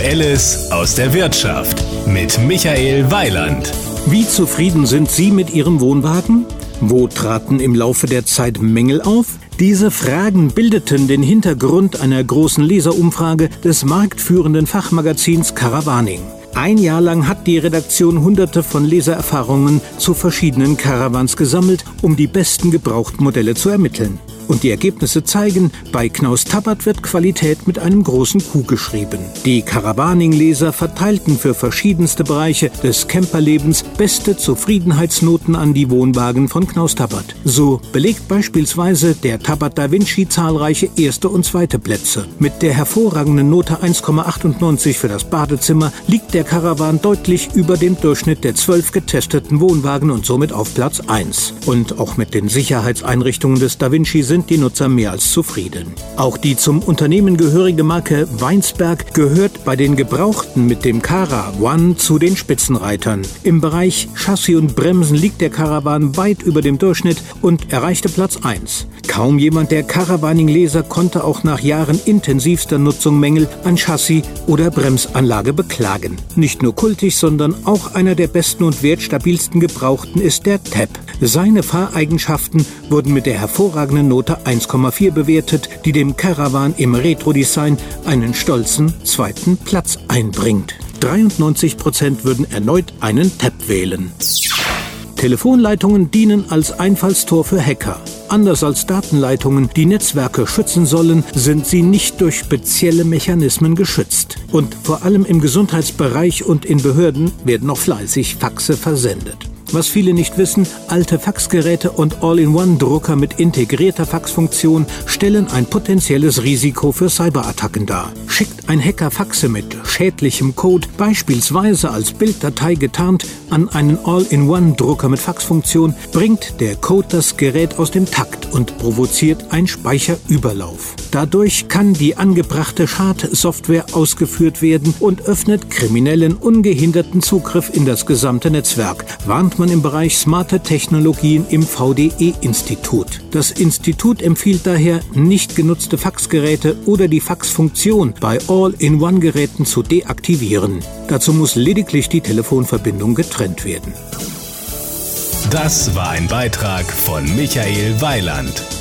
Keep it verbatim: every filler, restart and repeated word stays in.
Aktuelles aus der Wirtschaft mit Michael Weiland. Wie zufrieden sind Sie mit Ihrem Wohnwagen? Wo traten im Laufe der Zeit Mängel auf? Diese Fragen bildeten den Hintergrund einer großen Leserumfrage des marktführenden Fachmagazins Caravaning. Ein Jahr lang hat die Redaktion hunderte von Lesererfahrungen zu verschiedenen Caravans gesammelt, um die besten Gebrauchtmodelle zu ermitteln. Und die Ergebnisse zeigen, bei Knaus Tabbert wird Qualität mit einem großen Q geschrieben. Die Caravaning-Leser verteilten für verschiedenste Bereiche des Camperlebens beste Zufriedenheitsnoten an die Wohnwagen von Knaus Tabbert. So belegt beispielsweise der Tabbert Da Vinci zahlreiche erste und zweite Plätze. Mit der hervorragenden Note eins Komma achtundneunzig für das Badezimmer liegt der Caravan deutlich über dem Durchschnitt der zwölf getesteten Wohnwagen und somit auf Platz eins. Und auch mit den Sicherheitseinrichtungen des Da Vinci sind die Nutzer mehr als zufrieden. Auch die zum Unternehmen gehörige Marke Weinsberg gehört bei den Gebrauchten mit dem Cara One zu den Spitzenreitern. Im Bereich Chassis und Bremsen liegt der Caravan weit über dem Durchschnitt und erreichte Platz eins. Kaum jemand der Caravaning-Leser konnte auch nach Jahren intensivster Nutzung Mängel an Chassis oder Bremsanlage beklagen. Nicht nur kultig, sondern auch einer der besten und wertstabilsten Gebrauchten ist der T E P. Seine Fahreigenschaften wurden mit der hervorragenden Note eins Komma vier bewertet, die dem Caravan im Retro-Design einen stolzen zweiten Platz einbringt. dreiundneunzig Prozent würden erneut einen T E P wählen. Telefonleitungen dienen als Einfallstor für Hacker. Anders als Datenleitungen, die Netzwerke schützen sollen, sind sie nicht durch spezielle Mechanismen geschützt. Und vor allem im Gesundheitsbereich und in Behörden werden noch fleißig Faxe versendet. Was viele nicht wissen, alte Faxgeräte und All-in-One-Drucker mit integrierter Faxfunktion stellen ein potenzielles Risiko für Cyberattacken dar. Schickt ein Hacker Faxe mit schädlichem Code, beispielsweise als Bilddatei getarnt, an einen All-in-One-Drucker mit Faxfunktion, bringt der Code das Gerät aus dem Takt und provoziert einen Speicherüberlauf. Dadurch kann die angebrachte Schadsoftware ausgeführt werden und öffnet Kriminellen ungehinderten Zugriff in das gesamte Netzwerk, warnt man im Bereich smarte Technologien im V D E-Institut. Das Institut empfiehlt daher, nicht genutzte Faxgeräte oder die Faxfunktion bei All-in-One-Geräten zu deaktivieren. Dazu muss lediglich die Telefonverbindung getrennt werden. Das war ein Beitrag von Michael Weiland.